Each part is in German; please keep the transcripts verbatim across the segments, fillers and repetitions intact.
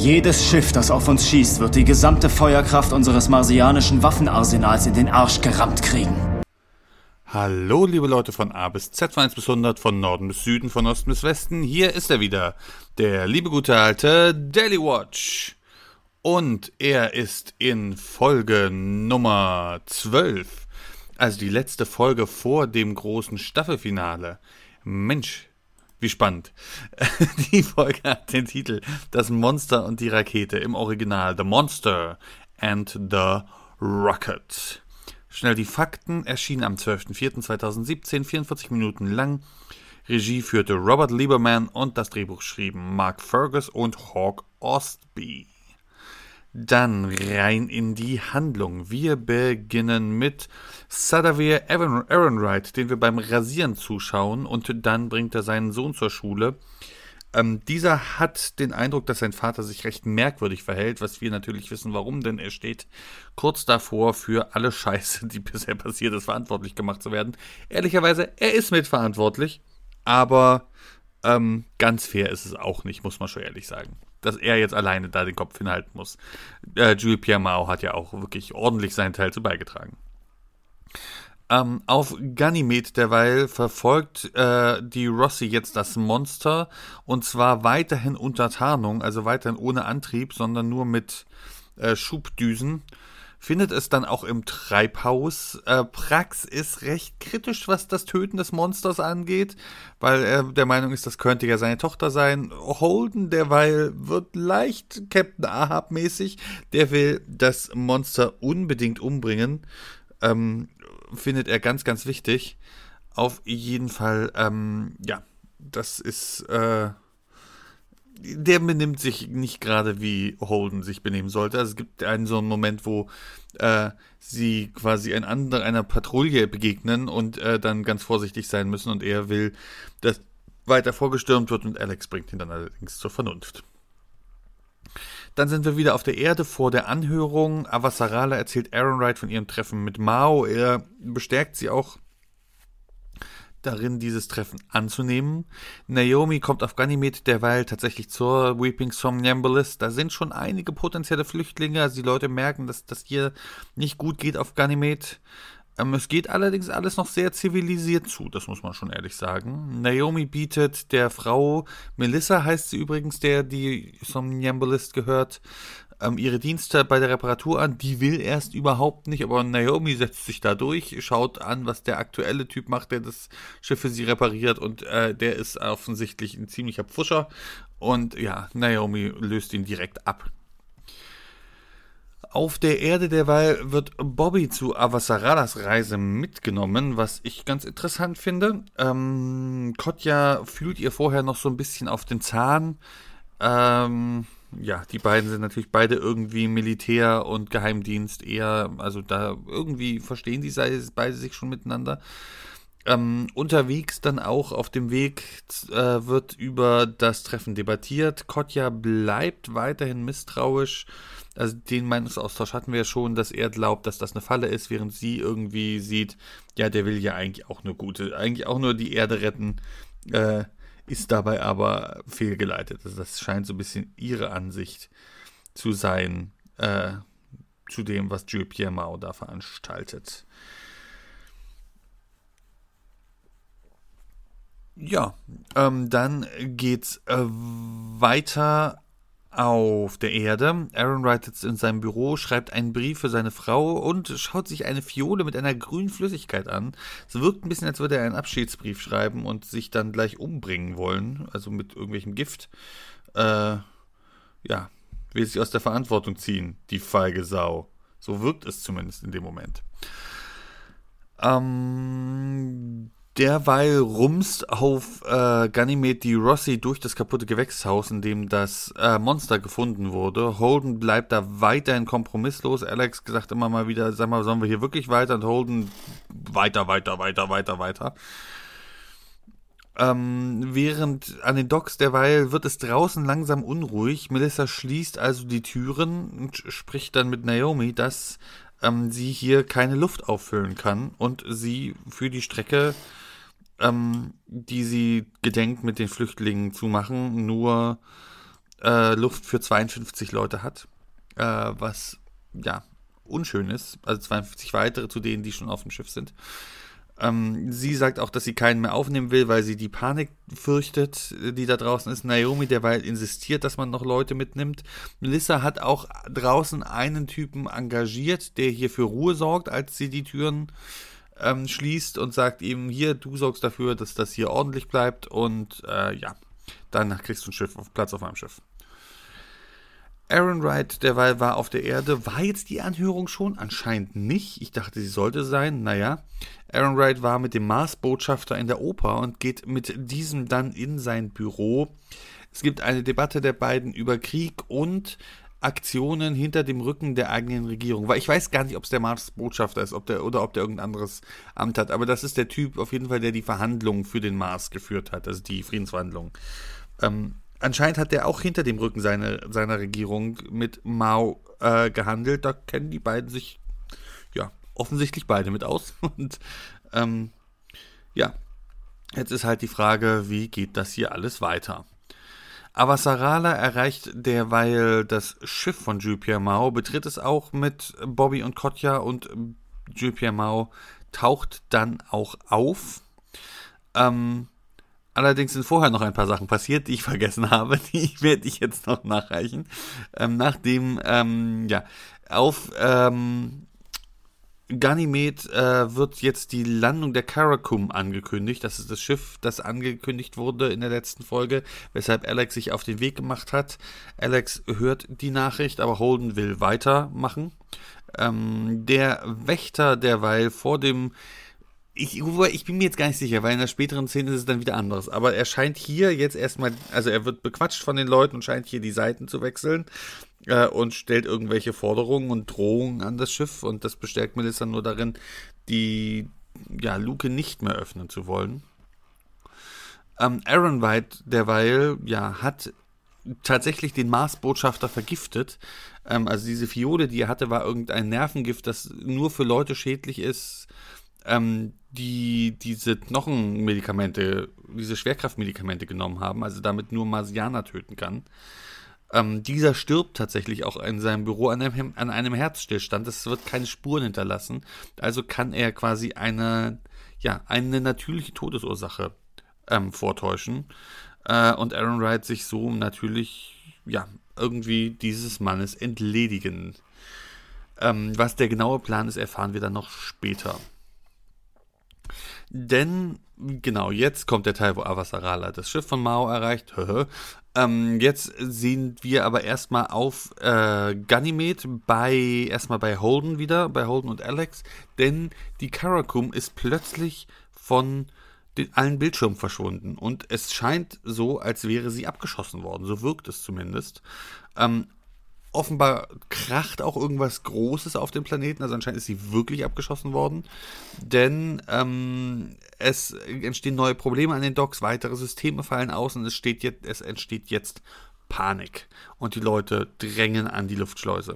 Jedes Schiff, das auf uns schießt, wird die gesamte Feuerkraft unseres marsianischen Waffenarsenals in den Arsch gerammt kriegen. Hallo liebe Leute von A bis Z, von eins bis hundert, von Norden bis Süden, von Osten bis Westen. Hier ist er wieder, der liebe gute alte Daily Watch. Und er ist in Folge Nummer zwölf, also die letzte Folge vor dem großen Staffelfinale. Mensch, wie spannend. Die Folge hat den Titel Das Monster und die Rakete, im Original The Monster and the Rocket. Schnell die Fakten, erschien am zwölfter vierter zweitausendsiebzehn, vierundvierzig Minuten lang. Regie führte Robert Lieberman und das Drehbuch schrieben Mark Fergus und Hawk Ostby. Dann rein in die Handlung. Wir beginnen mit Sadavir Ehrenreich, den wir beim Rasieren zuschauen, und dann bringt er seinen Sohn zur Schule. Ähm, dieser hat den Eindruck, dass sein Vater sich recht merkwürdig verhält, was wir natürlich wissen, warum, denn er steht kurz davor, für alle Scheiße, die bisher passiert ist, verantwortlich gemacht zu werden. Ehrlicherweise, er ist mitverantwortlich, aber ähm, ganz fair ist es auch nicht, muss man schon ehrlich sagen, dass er jetzt alleine da den Kopf hinhalten muss. Äh, Jules Pierre Mao hat ja auch wirklich ordentlich seinen Teil zu beigetragen. Ähm, auf Ganymed derweil verfolgt äh, die Rossi jetzt das Monster, und zwar weiterhin unter Tarnung, also weiterhin ohne Antrieb, sondern nur mit äh, Schubdüsen. Findet es dann auch im Treibhaus. Äh, Prax ist recht kritisch, was das Töten des Monsters angeht, weil er der Meinung ist, das könnte ja seine Tochter sein. Holden derweil wird leicht Captain Ahab-mäßig. Der will das Monster unbedingt umbringen. Ähm, findet er ganz, ganz wichtig. Auf jeden Fall, ähm, ja, das ist, äh, der benimmt sich nicht gerade, wie Holden sich benehmen sollte. Also es gibt einen so einen Moment, wo äh, sie quasi ein andere, einer Patrouille begegnen und äh, dann ganz vorsichtig sein müssen, und er will, dass weiter vorgestürmt wird, und Alex bringt ihn dann allerdings zur Vernunft. Dann sind wir wieder auf der Erde vor der Anhörung. Avasarala erzählt Ehrenreich von ihrem Treffen mit Mao. Er bestärkt sie auch darin, dieses Treffen anzunehmen. Naomi kommt auf Ganymed derweil tatsächlich zur Weeping Somnambulist. Da sind schon einige potenzielle Flüchtlinge. Also die Leute merken, dass das hier nicht gut geht auf Ganymed. Ähm, es geht allerdings alles noch sehr zivilisiert zu, das muss man schon ehrlich sagen. Naomi bietet der Frau, Melissa heißt sie übrigens, der die Somnambulist gehört, ähm, ihre Dienste bei der Reparatur an. Die will erst überhaupt nicht, aber Naomi setzt sich da durch, schaut an, was der aktuelle Typ macht, der das Schiff für sie repariert, und äh, der ist offensichtlich ein ziemlicher Pfuscher, und ja, Naomi löst ihn direkt ab. Auf der Erde derweil wird Bobby zu Avasaralas Reise mitgenommen, was ich ganz interessant finde. Ähm, Kotja fühlt ihr vorher noch so ein bisschen auf den Zahn. Ähm, ja, die beiden sind natürlich beide irgendwie Militär und Geheimdienst eher, also da irgendwie verstehen die beide sich schon miteinander. Ähm, unterwegs dann auch auf dem Weg äh, wird über das Treffen debattiert. Kotja bleibt weiterhin misstrauisch. Also den Meinungsaustausch hatten wir ja schon, dass er glaubt, dass das eine Falle ist, während sie irgendwie sieht, ja, der will ja eigentlich auch nur Gute, eigentlich auch nur die Erde retten, äh, ist dabei aber fehlgeleitet. Also das scheint so ein bisschen ihre Ansicht zu sein, äh, zu dem, was Jules Pierre Mao da veranstaltet. Ja, ähm, dann geht's äh, weiter auf der Erde. Ehrenreich sitzt in seinem Büro, schreibt einen Brief für seine Frau und schaut sich eine Fiole mit einer grünen Flüssigkeit an. Es wirkt ein bisschen, als würde er einen Abschiedsbrief schreiben und sich dann gleich umbringen wollen, also mit irgendwelchem Gift. Äh, ja, will sich aus der Verantwortung ziehen, die feige Sau. So wirkt es zumindest in dem Moment. Ähm... Derweil rumst auf äh, Ganymed die Rossi durch das kaputte Gewächshaus, in dem das äh, Monster gefunden wurde. Holden bleibt da weiterhin kompromisslos. Alex sagt immer mal wieder, sag mal, sollen wir hier wirklich weiter? Und Holden weiter, weiter, weiter, weiter, weiter. Ähm, während an den Docks derweil wird es draußen langsam unruhig. Melissa schließt also die Türen und spricht dann mit Naomi, dass ähm, sie hier keine Luft auffüllen kann und sie für die Strecke, ähm, die sie gedenkt mit den Flüchtlingen zu machen, nur äh, Luft für zweiundfünfzig Leute hat, äh, was ja unschön ist, also zweiundfünfzig weitere zu denen, die schon auf dem Schiff sind. Ähm, sie sagt auch, dass sie keinen mehr aufnehmen will, weil sie die Panik fürchtet, die da draußen ist. Naomi derweil insistiert, dass man noch Leute mitnimmt. Melissa hat auch draußen einen Typen engagiert, der hier für Ruhe sorgt, als sie die Türen ähm, schließt und sagt ihm, hier, du sorgst dafür, dass das hier ordentlich bleibt und äh, ja, dann kriegst du ein Schiff, auf Platz auf meinem Schiff. Aaron Wright derweil war auf der Erde. War jetzt die Anhörung schon? Anscheinend nicht. Ich dachte, sie sollte sein. Naja, Aaron Wright war mit dem Mars-Botschafter in der Oper und geht mit diesem dann in sein Büro. Es gibt eine Debatte der beiden über Krieg und Aktionen hinter dem Rücken der eigenen Regierung. Weil ich weiß gar nicht, ob es der Mars-Botschafter ist ob der, oder ob der irgendein anderes Amt hat. Aber das ist der Typ auf jeden Fall, der die Verhandlungen für den Mars geführt hat. Also die Friedensverhandlungen. Ähm, Anscheinend hat er auch hinter dem Rücken seine, seiner Regierung mit Mao äh, gehandelt. Da kennen die beiden sich ja offensichtlich beide mit aus. Und ähm, ja, jetzt ist halt die Frage, wie geht das hier alles weiter? Avasarala erreicht derweil das Schiff von Jean-Pierre Mao, betritt es auch mit Bobby und Kotja und Jean-Pierre Mao taucht dann auch auf. Ähm, Allerdings sind vorher noch ein paar Sachen passiert, die ich vergessen habe. Die werde ich jetzt noch nachreichen. Ähm, nachdem, ähm, ja, auf ähm, Ganymed äh, wird jetzt die Landung der Karakum angekündigt. Das ist das Schiff, das angekündigt wurde in der letzten Folge, weshalb Alex sich auf den Weg gemacht hat. Alex hört die Nachricht, aber Holden will weitermachen. Ähm, der Wächter derweil vor dem Ich, ich bin mir jetzt gar nicht sicher, weil in der späteren Szene ist es dann wieder anderes. Aber er scheint hier jetzt erstmal, also er wird bequatscht von den Leuten und scheint hier die Seiten zu wechseln äh, und stellt irgendwelche Forderungen und Drohungen an das Schiff. Und das bestärkt Melissa nur darin, die ja, Luke nicht mehr öffnen zu wollen. Ähm, Aaron White derweil ja, hat tatsächlich den Mars-Botschafter vergiftet. Ähm, also diese Fiole, die er hatte, war irgendein Nervengift, das nur für Leute schädlich ist, Ähm, die diese Knochenmedikamente, diese Schwerkraftmedikamente genommen haben, also damit nur Marsianer töten kann. Ähm, dieser stirbt tatsächlich auch in seinem Büro an einem, an einem Herzstillstand. Es wird keine Spuren hinterlassen. Also kann er quasi eine, ja, eine natürliche Todesursache ähm, vortäuschen. Äh, und Aaron Wright sich so natürlich, ja, irgendwie dieses Mannes entledigen. Ähm, was der genaue Plan ist, erfahren wir dann noch später. Denn, genau, jetzt kommt der Teil, wo Avasarala das Schiff von Mao erreicht. ähm, jetzt sehen wir aber erstmal auf äh, Ganymed bei, erstmal bei Holden wieder, bei Holden und Alex, denn die Karakum ist plötzlich von den, allen Bildschirmen verschwunden und es scheint so, als wäre sie abgeschossen worden, so wirkt es zumindest. Ähm, Offenbar kracht auch irgendwas Großes auf dem Planeten, also anscheinend ist sie wirklich abgeschossen worden, denn ähm, es entstehen neue Probleme an den Docks, weitere Systeme fallen aus und es, steht jetzt, es entsteht jetzt Panik und die Leute drängen an die Luftschleuse.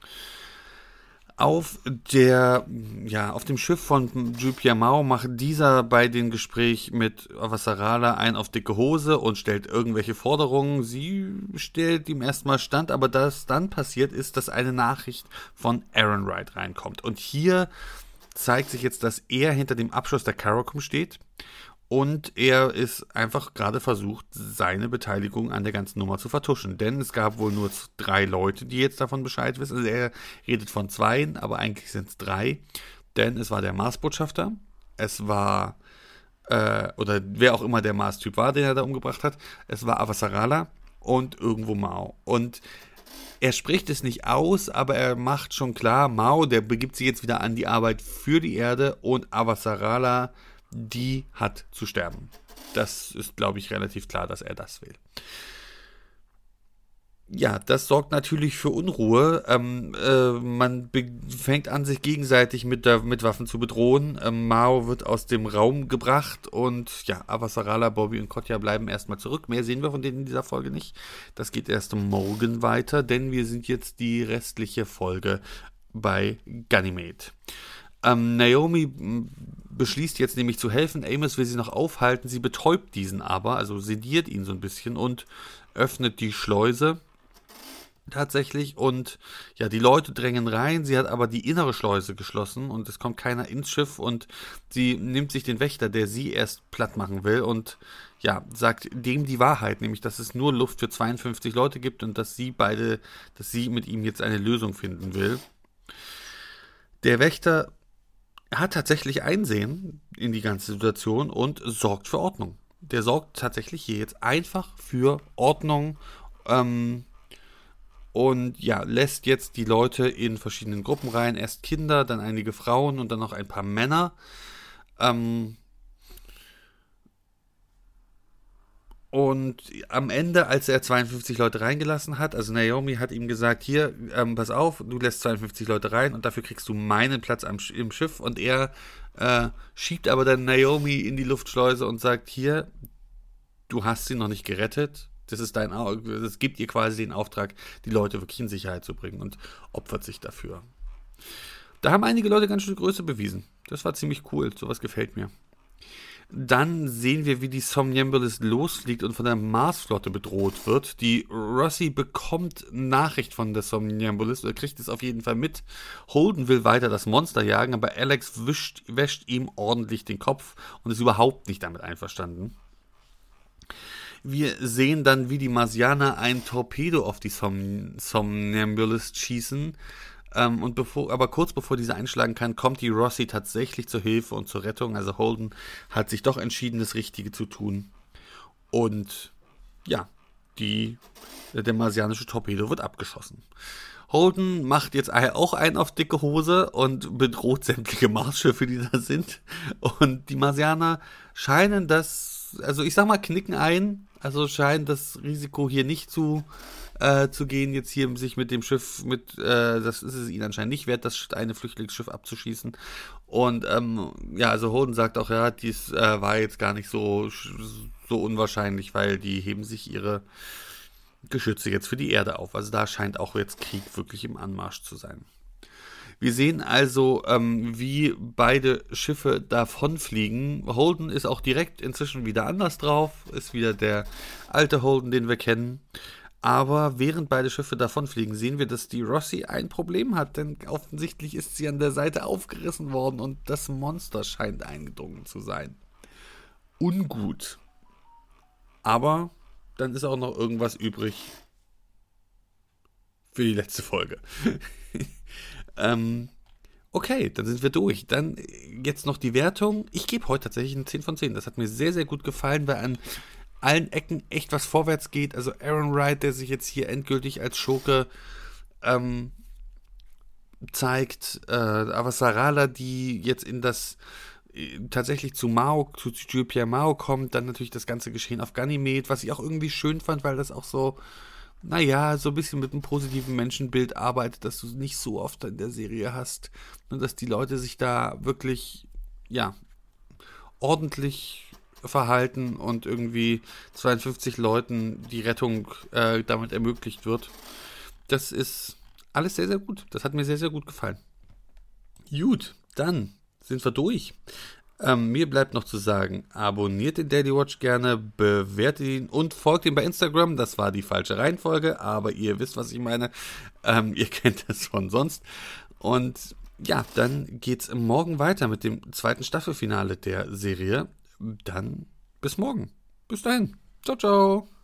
Auf der, ja, auf dem Schiff von Jean-Pierre Mao macht dieser bei dem Gespräch mit Avasarala ein auf dicke Hose und stellt irgendwelche Forderungen. Sie stellt ihm erstmal stand, aber das dann passiert ist, dass eine Nachricht von Aaron Wright reinkommt. Und hier zeigt sich jetzt, dass er hinter dem Abschuss der Karakum steht und er ist einfach gerade versucht, seine Beteiligung an der ganzen Nummer zu vertuschen. Denn es gab wohl nur drei Leute, die jetzt davon Bescheid wissen. Also er redet von zweien, aber eigentlich sind es drei. Denn es war der Mars-Botschafter, es war, äh, oder wer auch immer der Mars-Typ war, den er da umgebracht hat, es war Avasarala und irgendwo Mao. Und er spricht es nicht aus, aber er macht schon klar, Mao, der begibt sich jetzt wieder an die Arbeit für die Erde und Avasarala, die hat zu sterben. Das ist, glaube ich, relativ klar, dass er das will. Ja, das sorgt natürlich für Unruhe. Ähm, äh, man be- fängt an, sich gegenseitig mit, der, mit Waffen zu bedrohen. Ähm, Mao wird aus dem Raum gebracht und ja, Avasarala, Bobby und Kotja bleiben erstmal zurück. Mehr sehen wir von denen in dieser Folge nicht. Das geht erst morgen weiter, denn wir sind jetzt die restliche Folge bei Ganymed. Ähm, Naomi beschließt jetzt nämlich zu helfen. Amos will sie noch aufhalten, sie betäubt diesen aber, also sediert ihn so ein bisschen und öffnet die Schleuse tatsächlich und ja, die Leute drängen rein, sie hat aber die innere Schleuse geschlossen und es kommt keiner ins Schiff und sie nimmt sich den Wächter, der sie erst platt machen will und ja, sagt dem die Wahrheit, nämlich, dass es nur Luft für zweiundfünfzig Leute gibt und dass sie beide, dass sie mit ihm jetzt eine Lösung finden will. Der Wächter hat tatsächlich Einsehen in die ganze Situation und sorgt für Ordnung. Der sorgt tatsächlich hier jetzt einfach für Ordnung ähm, und ja, lässt jetzt die Leute in verschiedenen Gruppen rein. Erst Kinder, dann einige Frauen und dann noch ein paar Männer. Ähm, Und am Ende, als er zweiundfünfzig Leute reingelassen hat, also Naomi hat ihm gesagt, hier, ähm, pass auf, du lässt zweiundfünfzig Leute rein und dafür kriegst du meinen Platz am, im Schiff. Und er äh, schiebt aber dann Naomi in die Luftschleuse und sagt, hier, du hast sie noch nicht gerettet. Das ist dein, das gibt ihr quasi den Auftrag, die Leute wirklich in Sicherheit zu bringen und opfert sich dafür. Da haben einige Leute ganz schön Größe bewiesen. Das war ziemlich cool, sowas gefällt mir. Dann sehen wir, wie die Somnambulist losfliegt und von der Marsflotte bedroht wird. Die Rossi bekommt Nachricht von der Somnambulist, oder kriegt es auf jeden Fall mit. Holden will weiter das Monster jagen, aber Alex wischt, wäscht ihm ordentlich den Kopf und ist überhaupt nicht damit einverstanden. Wir sehen dann, wie die Marsianer ein Torpedo auf die Som- Somnambulist schießen. Ähm, und bevor, aber kurz bevor diese einschlagen kann, kommt die Rossi tatsächlich zur Hilfe und zur Rettung. Also Holden hat sich doch entschieden, das Richtige zu tun. Und ja, die, der marsianische Torpedo wird abgeschossen. Holden macht jetzt auch einen auf dicke Hose und bedroht sämtliche Marsschiffe, die da sind. Und die Marsianer scheinen das, also ich sag mal, knicken ein. Also scheint das Risiko hier nicht zu äh, zu gehen, jetzt hier sich mit dem Schiff, mit, äh, das ist es ihnen anscheinend nicht wert, das eine Flüchtlingsschiff abzuschießen. Und ähm, ja, also Holden sagt auch, ja, dies äh, war jetzt gar nicht so, so unwahrscheinlich, weil die heben sich ihre Geschütze jetzt für die Erde auf. Also da scheint auch jetzt Krieg wirklich im Anmarsch zu sein. Wir sehen also, ähm, wie beide Schiffe davonfliegen. Holden ist auch direkt inzwischen wieder anders drauf, ist wieder der alte Holden, den wir kennen. Aber während beide Schiffe davonfliegen, sehen wir, dass die Rossi ein Problem hat, denn offensichtlich ist sie an der Seite aufgerissen worden und das Monster scheint eingedrungen zu sein. Ungut. Aber dann ist auch noch irgendwas übrig für die letzte Folge. ähm, okay, dann sind wir durch. Dann jetzt noch die Wertung. Ich gebe heute tatsächlich eine zehn von zehn. Das hat mir sehr, sehr gut gefallen, weil an allen Ecken echt was vorwärts geht. Also Aaron Wright, der sich jetzt hier endgültig als Schurke ähm, zeigt. Äh, Avasarala, die jetzt in das äh, tatsächlich zu Mao, zu Jules Pierre Mao kommt. Dann natürlich das ganze Geschehen auf Ganymed, was ich auch irgendwie schön fand, weil das auch so, naja, so ein bisschen mit einem positiven Menschenbild arbeitet, das du nicht so oft in der Serie hast. Und dass die Leute sich da wirklich, ja, ordentlich verhalten und irgendwie zweiundfünfzig Leuten die Rettung äh, damit ermöglicht wird. Das ist alles sehr, sehr gut. Das hat mir sehr, sehr gut gefallen. Gut, dann sind wir durch. Ähm, mir bleibt noch zu sagen, abonniert den Daily Watch gerne, bewertet ihn und folgt ihm bei Instagram. Das war die falsche Reihenfolge, aber ihr wisst, was ich meine. Ähm, ihr kennt das von sonst. Und ja, dann geht's morgen weiter mit dem zweiten Staffelfinale der Serie. Dann bis morgen. Bis dahin. Ciao, ciao.